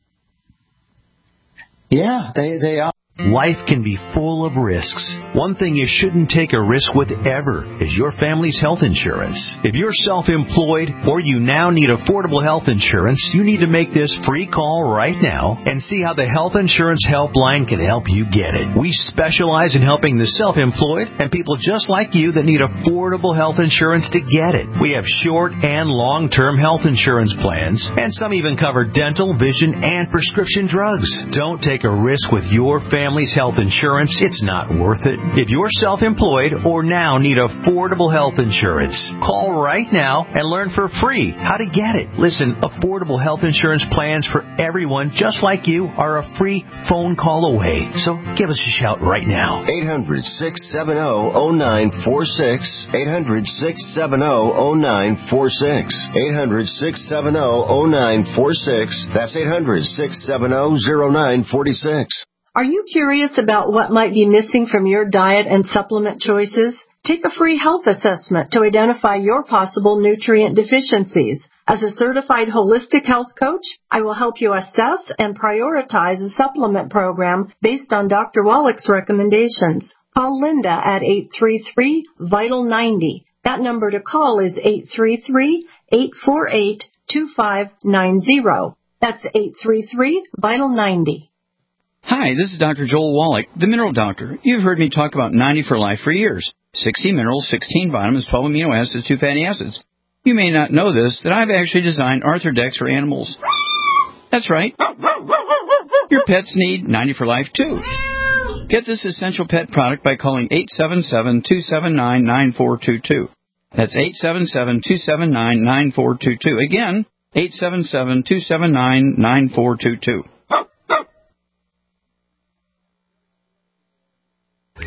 Yeah, they, they are. Life can be full of risks. One thing you shouldn't take a risk with ever is your family's health insurance. If you're self-employed or you now need affordable health insurance, you need to make this free call right now and see how the Health Insurance Helpline can help you get it. We specialize in helping the self-employed and people just like you that need affordable health insurance to get it. We have short and long-term health insurance plans, and some even cover dental, vision, and prescription drugs. Don't take a risk with your family. Family's health insurance, it's not worth it. If you're self-employed or now need affordable health insurance, call right now and learn for free how to get it. Listen, affordable health insurance plans for everyone just like you are a free phone call away. So give us a shout right now. eight hundred, six seven zero, zero nine four six. eight hundred, six seven zero, zero nine four six. eight hundred, six seven zero, zero nine four six. That's eight hundred, six seven zero, zero nine four six. Are you curious about what might be missing from your diet and supplement choices? Take a free health assessment to identify your possible nutrient deficiencies. As a certified holistic health coach, I will help you assess and prioritize a supplement program based on Doctor Wallach's recommendations. Call Linda at eight three three, vital ninety. That number to call is eight three three, eight four eight, two five nine zero. That's eight three three, vital ninety. Hi, this is Doctor Joel Wallach, the Mineral Doctor. You've heard me talk about ninety for Life for years. sixty minerals, sixteen vitamins, twelve amino acids, two fatty acids. You may not know this, that I've actually designed Arthrodex for animals. That's right. Your pets need ninety for Life, too. Get this essential pet product by calling eight seven seven, two seven nine, nine four two two. That's eight seven seven, two seven nine, nine four two two. Again, eight seven seven, two seven nine, nine four two two.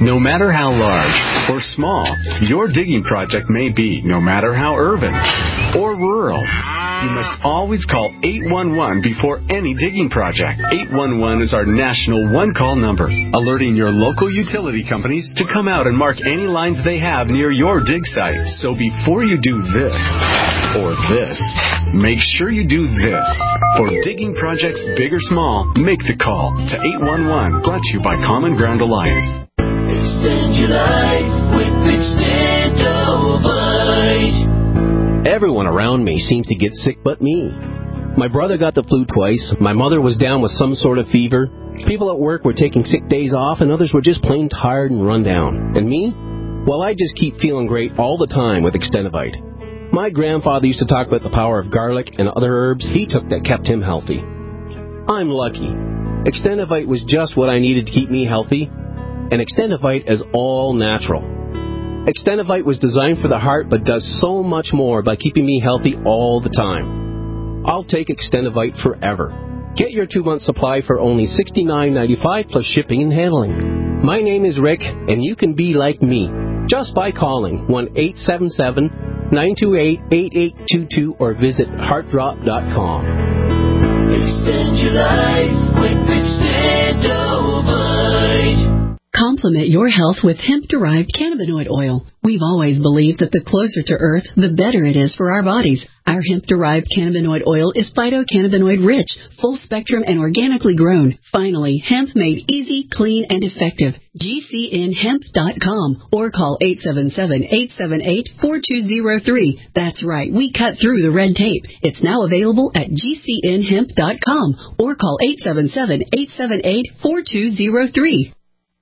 no matter how large or small your digging project may be, no matter how urban or rural, you must always call eight one one before any digging project. eight one one is our national one-call number, alerting your local utility companies to come out and mark any lines they have near your dig site. So before you do this or this, make sure you do this. For digging projects big or small, make the call to eight one one. Brought to you by Common Ground Alliance. Extend your life with Extendovite. Everyone around me seems to get sick but me. My brother got the flu twice. My mother was down with some sort of fever. People at work were taking sick days off, and others were just plain tired and run down. And me? Well, I just keep feeling great all the time with Extendovite. My grandfather used to talk about the power of garlic and other herbs he took that kept him healthy. I'm lucky. Extendovite was just what I needed to keep me healthy, and Extendovite is all natural. Extendovite was designed for the heart but does so much more by keeping me healthy all the time. I'll take Extendovite forever. Get your two-month supply for only sixty-nine ninety-five plus shipping and handling. My name is Rick, and you can be like me just by calling one eight seven seven, nine two eight, eight eight two two or visit heart drop dot com. Extend your life with Extendovite. Complement your health with hemp-derived cannabinoid oil. We've always believed that the closer to Earth, the better it is for our bodies. Our hemp-derived cannabinoid oil is phytocannabinoid-rich, full-spectrum, and organically grown. Finally, hemp made easy, clean, and effective. G C N hemp dot com or call eight seven seven, eight seven eight, four two zero three. That's right, we cut through the red tape. It's now available at G C N hemp dot com or call eight seven seven, eight seven eight, four two zero three.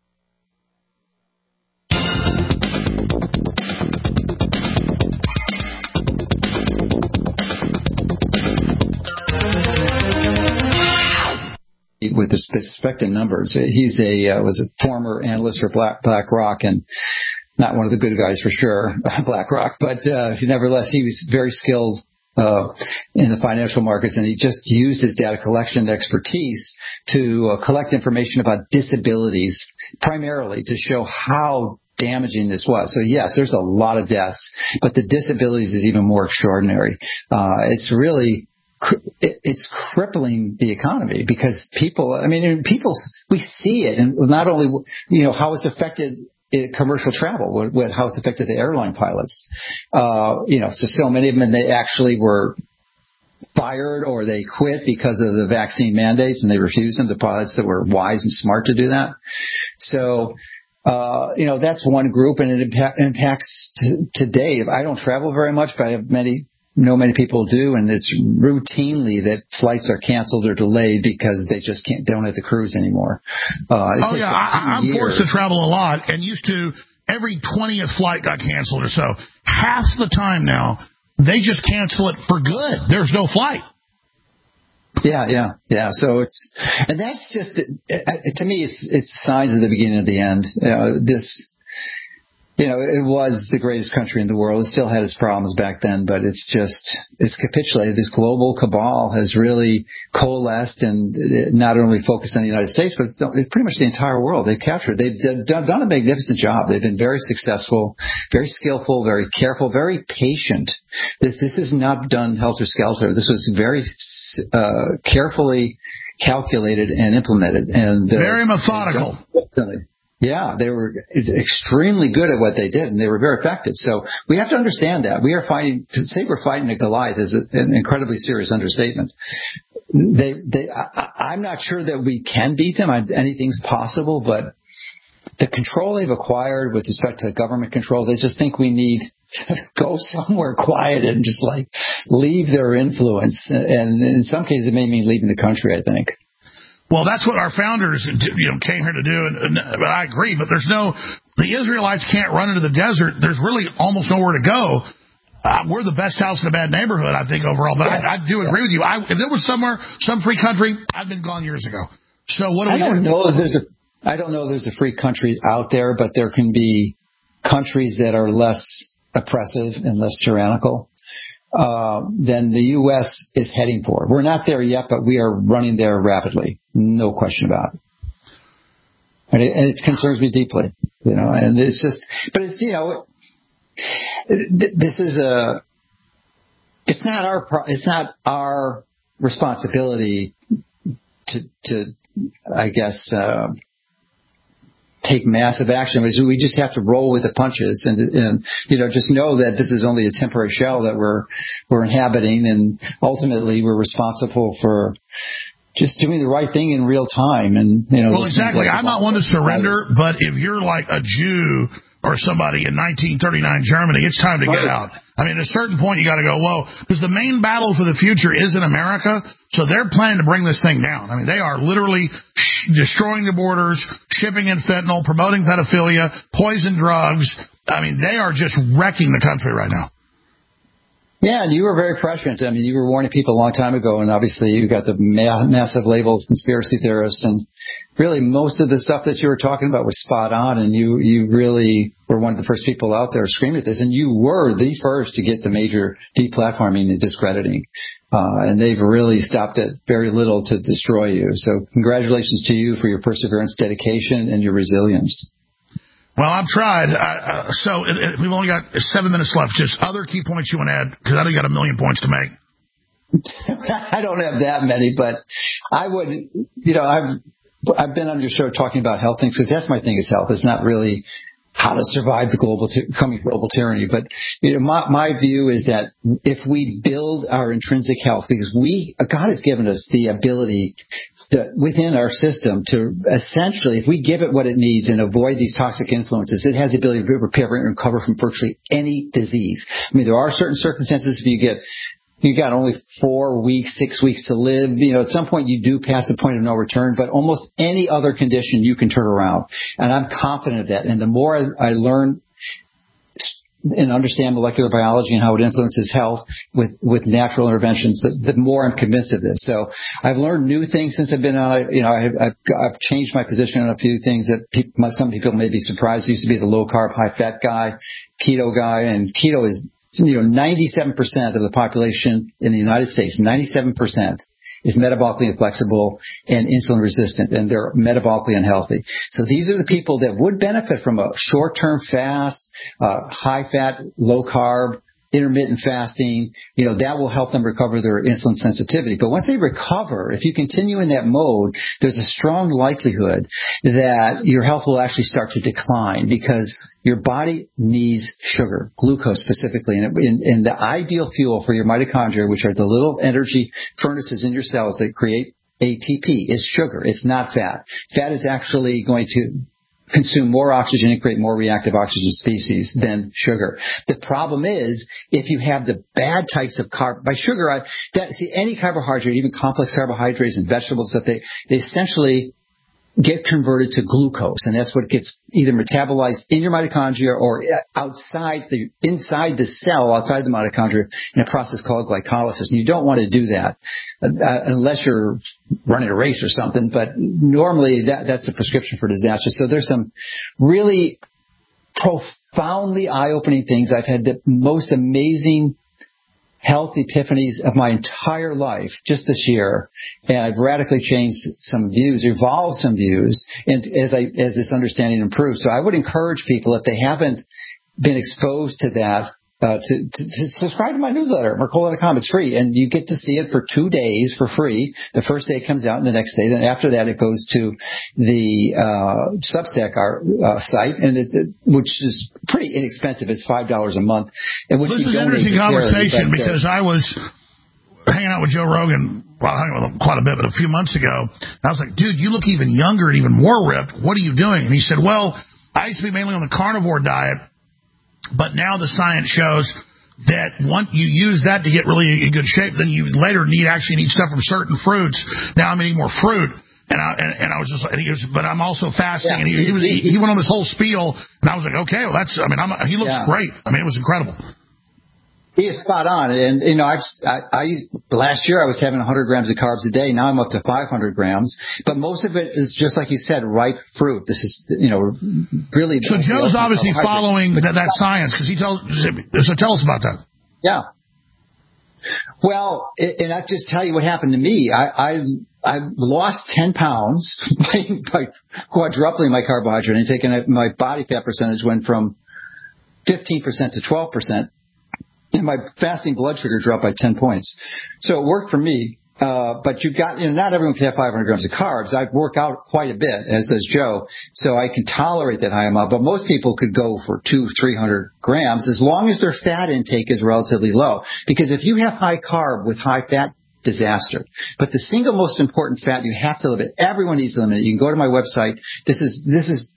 With the suspected numbers, he's a uh, was a former analyst for Black BlackRock, and not one of the good guys for sure, BlackRock. But uh, nevertheless, he was very skilled uh, in the financial markets, and he just used his data collection expertise to uh, collect information about disabilities, primarily to show how damaging this was. So yes, there's a lot of deaths, but the disabilities is even more extraordinary. Uh, it's really It's crippling the economy because people, I mean, people, we see it, and not only, you know, how it's affected commercial travel, how it's affected the airline pilots. Uh, you know, so, so many of them, they actually were fired or they quit because of the vaccine mandates, and they refused them, the pilots that were wise and smart to do that. So, uh, you know, that's one group, and it impact, impacts t- today. I don't travel very much, but I have many know many people do, and it's routinely that flights are canceled or delayed because they just can't don't have the crews anymore. Uh, oh yeah, I, I'm years. forced to travel a lot, and used to every twentieth flight got canceled or so. Half the time now, they just cancel it for good. There's no flight. Yeah, yeah, yeah. So it's, and that's just to me, it's it's signs of the beginning of the end. You know, this. You know, it was the greatest country in the world. It still had its problems back then, but it's just, it's capitulated. This global cabal has really coalesced and not only focused on the United States, but it's pretty much the entire world. They've captured. They've done a magnificent job. They've been very successful, very skillful, very careful, very patient. This, this is not done helter-skelter. This was very uh, carefully calculated and implemented. And uh, very methodical. Yeah, they were extremely good at what they did, and they were very effective. So we have to understand that. We are fighting, to say we're fighting a Goliath is an incredibly serious understatement. They, they, I, I'm not sure that we can beat them. I, anything's possible, but the control they've acquired with respect to government controls, I just think we need to go somewhere quiet and just like leave their influence. And in some cases, it may mean leaving the country, I think. Well, that's what our founders, you know, came here to do, and, and but I agree. But there's no, the Israelites can't run into the desert. There's really almost nowhere to go. Uh, we're the best house in a bad neighborhood, I think, overall. But yes, I, I do agree yes. with you. I, if there was somewhere, some free country, I'd been gone years ago. So what do we I don't do? know if there's a, I don't know if there's a free country out there, but there can be countries that are less oppressive and less tyrannical. Uh, than the U S is heading for. We're not there yet, but we are running there rapidly. No question about it. And it, and it concerns me deeply, you know, and it's just, but it's, you know, this is a, it's not our, it's not our responsibility to, to, I guess, uh, take massive action. We just have to roll with the punches and, and, you know, just know that this is only a temporary shell that we're, we're inhabiting, and ultimately we're responsible for just doing the right thing in real time. And, you know, well, exactly. I'm not one to surrender, but if you're like a Jew or somebody in nineteen thirty-nine Germany, it's time to get out. I mean, at a certain point, you got to go, whoa, because the main battle for the future is in America, so they're planning to bring this thing down. I mean, they are literally sh- destroying the borders, shipping in fentanyl, promoting pedophilia, poison drugs. I mean, they are just wrecking the country right now. Yeah, and you were very prescient. I mean, you were warning people a long time ago, and obviously you got the ma- massive label of conspiracy theorist, and really most of the stuff that you were talking about was spot on, and you, you really were one of the first people out there screaming at this, and you were the first to get the major deplatforming and discrediting, uh, and they've really stopped at very little to destroy you. So congratulations to you for your perseverance, dedication, and your resilience. Well, I've tried. Uh, uh, so it, it, we've only got seven minutes left. Just other key points you want to add, because I know you got a million points to make. I don't have that many, but I would, you know, I've I've been on your show talking about health things, because that's my thing is health. It's not really how to survive the global ty- coming global tyranny, but you know, my my view is that if we build our intrinsic health, because we God has given us the ability to, within our system to essentially, if we give it what it needs and avoid these toxic influences, it has the ability to repair and recover from virtually any disease. I mean, there are certain circumstances if you get you got only four weeks, six weeks to live. You know, at some point you do pass the point of no return, but almost any other condition you can turn around. And I'm confident of that. And the more I, I learn and understand molecular biology and how it influences health with, with natural interventions, the, the more I'm convinced of this. So I've learned new things since I've been on it. You know, I've, I've, I've changed my position on a few things that people, some people may be surprised. I used to be the low carb, high fat guy, keto guy, and keto is, you know, ninety-seven percent of the population in the United States, ninety-seven percent is metabolically inflexible and insulin resistant, and they're metabolically unhealthy. So these are the people that would benefit from a short-term fast, uh, high-fat, low-carb, intermittent fasting. You know, that will help them recover their insulin sensitivity. But once they recover, if you continue in that mode, there's a strong likelihood that your health will actually start to decline, because your body needs sugar, glucose specifically. And, and, and the ideal fuel for your mitochondria, which are the little energy furnaces in your cells that create A T P, is sugar. It's not fat. Fat is actually going to consume more oxygen and create more reactive oxygen species than sugar. The problem is, if you have the bad types of carb, by sugar, I, that, see, any carbohydrate, even complex carbohydrates and vegetables, that they, they essentially get converted to glucose, and that's what gets either metabolized in your mitochondria or outside the, inside the cell, outside the mitochondria, in a process called glycolysis. And you don't want to do that uh, unless you're running a race or something, but normally that, that's a prescription for disaster. So there's some really profoundly eye-opening things. I've had the most amazing health epiphanies of my entire life just this year, and I've radically changed some views, evolved some views, and as I as this understanding improves. So I would encourage people, if they haven't been exposed to that, uh, to, to, to subscribe to my newsletter, Mercola dot com. It's free, and you get to see it for two days for free. The first day it comes out, and the next day. Then after that, it goes to the uh, Substack our, uh, site, and it, it, which is pretty inexpensive. It's five dollars a month. And which this is an interesting conversation, charity, because I was hanging out with Joe Rogan, well, I hung with him quite a bit, but a few months ago, and I was like, dude, you look even younger and even more ripped. What are you doing? And he said, well, I used to be mainly on the carnivore diet, but now the science shows that once you use that to get really in good shape, then you later need actually need stuff from certain fruits. Now I'm eating more fruit. And I, and, and I was just like, he was, but I'm also fasting. Yeah. And he, he, was, he, he went on this whole spiel, and I was like, okay, well, that's, I mean, I'm, he looks yeah. great. I mean, it was incredible. He is spot on. And, you know, I've, I, I, last year I was having one hundred grams of carbs a day. Now I'm up to five hundred grams. But most of it is just like you said, ripe fruit. This is, you know, really. So Joe's obviously following that, that science, because he tells, so tell us about that. Yeah. Well, and I just tell you what happened to me. I, I I lost ten pounds by, by quadrupling my carbohydrate and taking it. My body fat percentage went from fifteen percent to twelve percent, and my fasting blood sugar dropped by ten points. So it worked for me. Uh, but you got, you know, not everyone can have five hundred grams of carbs. I work out quite a bit, as does Joe, so I can tolerate that high amount. But most people could go for two, three hundred grams as long as their fat intake is relatively low. Because if you have high carb with high fat, disaster. But the single most important fat you have to limit, everyone needs to limit it. You can go to my website. This is, this is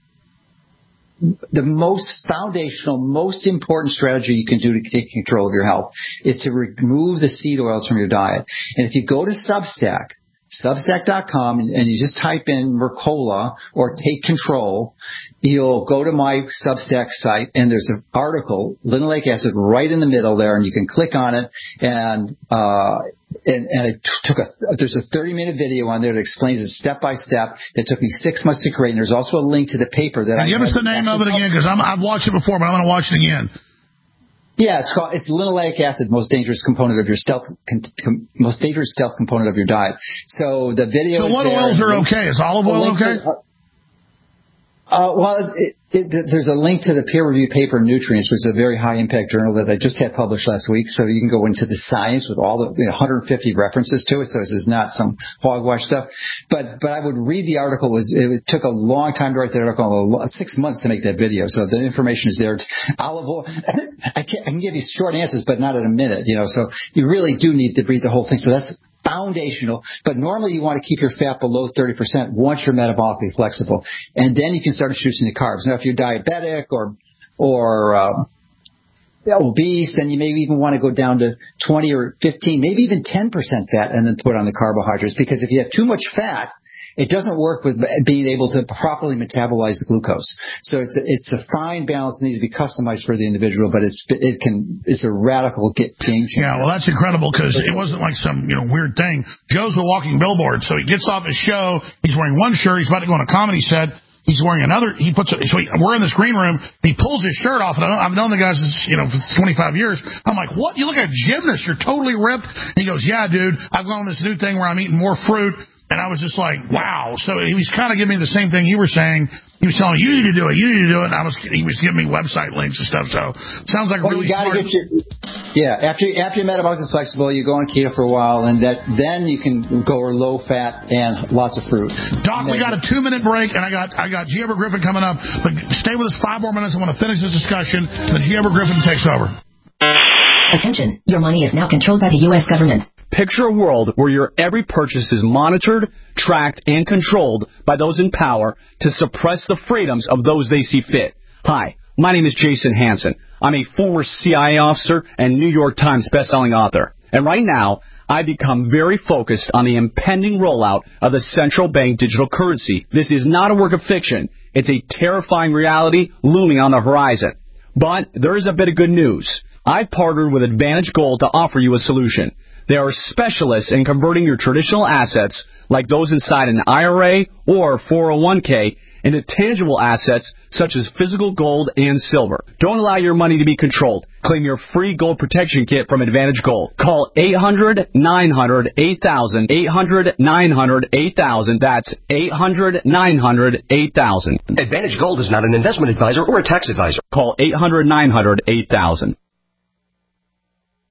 the most foundational, most important strategy you can do to take control of your health is to remove the seed oils from your diet. And if you go to Substack, Substack dot com, and you just type in Mercola or Take Control, you'll go to my Substack site, and there's an article, linoleic acid, right in the middle there, and you can click on it, and uh, and, and it took a, there's a thirty minute video on there that explains it step by step. That took me six months to create, and there's also a link to the paper that and I give us the name of it again, because I've watched it before, but I'm going to watch it again. Yeah, it's called, it's linoleic acid, most dangerous component of your stealth, com, com, most dangerous stealth component of your diet. So the video. So what is there, oils are okay? Is olive oil okay? To, uh, well, it, it, there's a link to the peer-reviewed paper Nutrients, which is a very high-impact journal that I just had published last week. So you can go into the science with all the you know, one hundred fifty references to it. So this is not some hogwash stuff. But but I would read the article. It was it took a long time to write the article, six months to make that video. So the information is there. Olive oil. I can, I can give you short answers, but not in a minute. You know, so you really do need to read the whole thing. So that's foundational, but normally you want to keep your fat below thirty percent once you're metabolically flexible, and then you can start introducing the carbs. Now, if you're diabetic or or um, obese, then you may even want to go down to twenty or fifteen, maybe even ten percent fat, and then put on the carbohydrates. Because if you have too much fat, it doesn't work with being able to properly metabolize the glucose. So it's a, it's a fine balance that needs to be customized for the individual, but it's it can it's a radical game changer. Yeah, well, that's incredible because it wasn't like some you know weird thing. Joe's a walking billboard, so he gets off his show. He's wearing one shirt. He's about to go on a comedy set. He's wearing another. He puts. A, so he, we're in this green room. He pulls his shirt off, and I I've known the guy since you know for twenty-five years. I'm like, what? You look like a gymnast. You're totally ripped. And he goes, yeah, dude. I've gone on this new thing where I'm eating more fruit. And I was just like, wow. So he was kind of giving me the same thing you were saying. He was telling me, you need to do it, you need to do it. And I was, he was giving me website links and stuff. So sounds like well, really you gotta smart. Get your, yeah, after after you're metabolically flexible, you go on keto for a while, and that then you can go low fat and lots of fruit. Doc, we got a two minute break, and I got I got G. Edward Griffin coming up. But stay with us five more minutes. I want to finish this discussion. Then G. Edward Griffin takes over. Attention, your money is now controlled by the U S government. Picture a world where your every purchase is monitored, tracked, and controlled by those in power to suppress the freedoms of those they see fit. Hi, my name is Jason Hansen. I'm a former C I A officer and New York Times bestselling author. And right now, I've become very focused on the impending rollout of the central bank digital currency. This is not a work of fiction. It's a terrifying reality looming on the horizon. But there is a bit of good news. I've partnered with Advantage Gold to offer you a solution. They are specialists in converting your traditional assets, like those inside an I R A or four oh one k, into tangible assets such as physical gold and silver. Don't allow your money to be controlled. Claim your free gold protection kit from Advantage Gold. Call eight hundred, nine hundred, eight thousand, eight hundred, nine hundred, eight thousand. That's eight hundred, nine hundred, eight thousand. Advantage Gold is not an investment advisor or a tax advisor. Call eight hundred, nine hundred, eight thousand.